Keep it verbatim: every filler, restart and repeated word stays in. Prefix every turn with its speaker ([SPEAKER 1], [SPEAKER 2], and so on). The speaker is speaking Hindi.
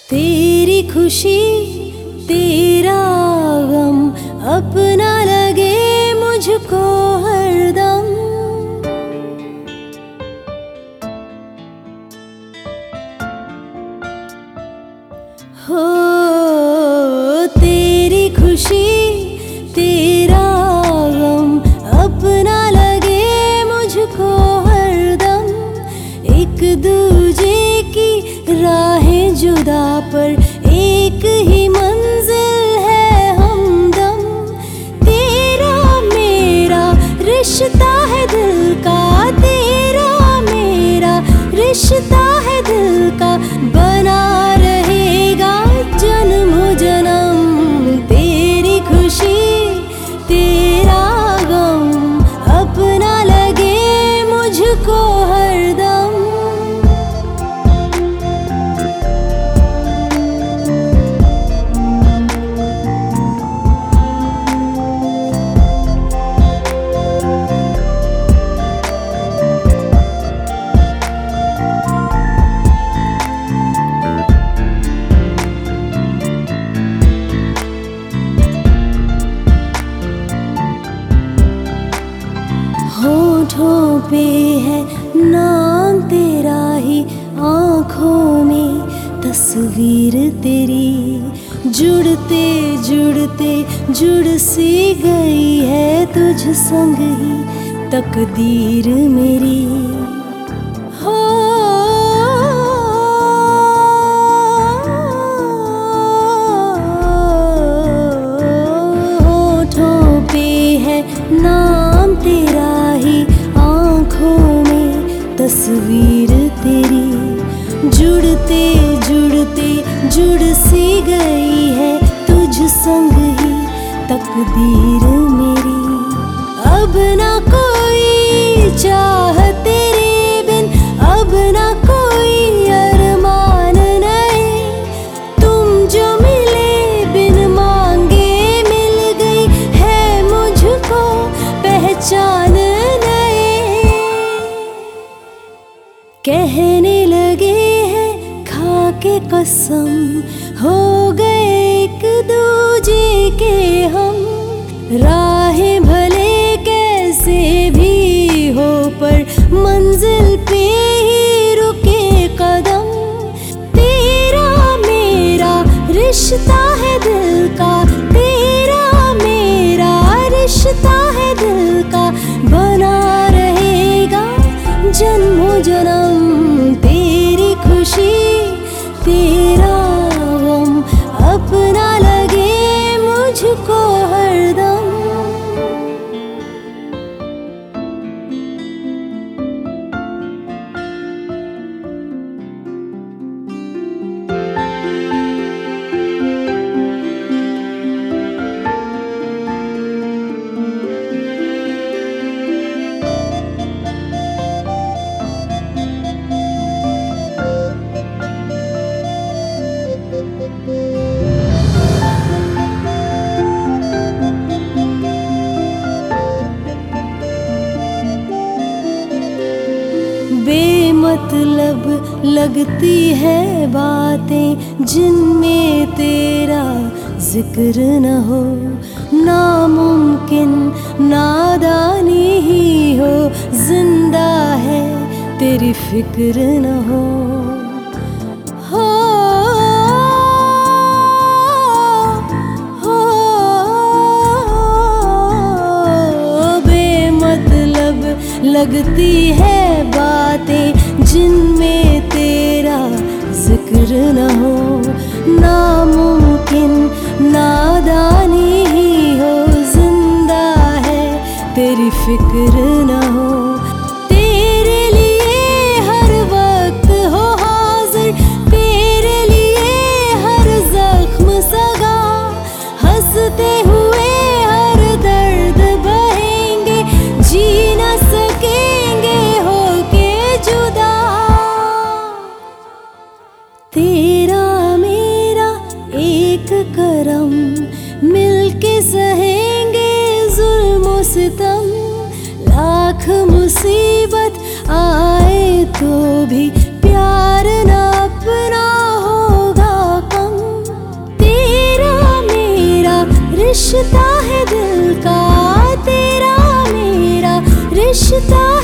[SPEAKER 1] तेरी खुशी तेरा गम अपना लगे मुझको हरदम। हो तेरी खुशी तेरा गम अपना लगे मुझको हरदम। एक दूजे की राहें जुदा पर एक ही मंजिल है हमदम। तेरा मेरा रिश्ता है दिल का, तेरा मेरा रिश्ता है दिल का, बना रहेगा जन्म जन्म। तेरी खुशी तेरा गम अपना लगे मुझको हरदम। होठों पे है नाम तेरा ही, आँखों में तस्वीर तेरी, जुड़ते जुड़ते जुड़ सी गई है तुझ संग ही तकदीर मेरी। हो होठों पे है नाम तेरा ही, आँखों में तस्वीर तेरी, जुड़ते जुड़ते जुड़ सी गई है तुझ संग ही तकदीर मेरी। अब ना कोई चाह तेरे बिन, अब ना कोई अरमान नए, तुम जो मिले बिन मांगे मिल गई है मुझको पहचान नए। कहने लगे हैं खा के कसम, हो गए एक दूजे के हम। राहें भले कैसे भी हो पर मंजिल पे ही रुके कदम। तेरा मेरा रिश्ता है दिल का, तेरा मेरा रिश्ता है दिल का, बना रहेगा जन्मों जन्म। तेरी खुशी तेरा गम अपना लगे मुझको हरदम। बेमतलब लगती है बातें जिनमें तेरा जिक्र न हो, नामुमकिन नादानी ही हो, जिंदा है तेरी फिक्र न हो। हो हो बेमतलब लगती है बातें जिनमें तेरा जिक्र न हो, नामुमकिन नादानी ही हो, जिंदा है तेरी फिक्र न हो। तेरे लिए हर वक्त हो हाजिर, तेरे लिए हर जख्म सगा, हंसते हुए हर दर्द बहेंगे, जी न सकेंगे होके जुदा। तेरा मेरा एक करम, मिलके सहेंगे जुल्म सितम। लाख मुसीबत आए तो भी प्यार न अपना होगा रिश्ता है दिल का तेरा मेरा, रिश्ता